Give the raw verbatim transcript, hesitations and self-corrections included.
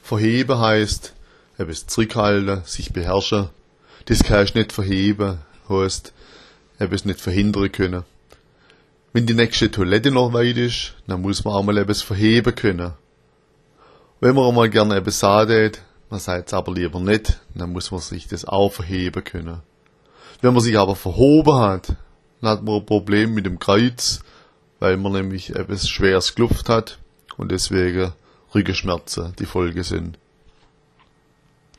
Verheben heisst, etwas zurückhalten, sich beherrschen. Das kannst du nicht verheben, heisst, etwas nicht verhindern können. Wenn die nächste Toilette noch weit ist, dann muss man auch mal etwas verheben können. Wenn man einmal gerne etwas sagt, man sagt es aber lieber nicht, dann muss man sich das auch verheben können. Wenn man sich aber verhoben hat, dann hat man ein Problem mit dem Kreuz, weil man nämlich etwas Schweres gelupft hat und deswegen Rückenschmerzen die Folge sind.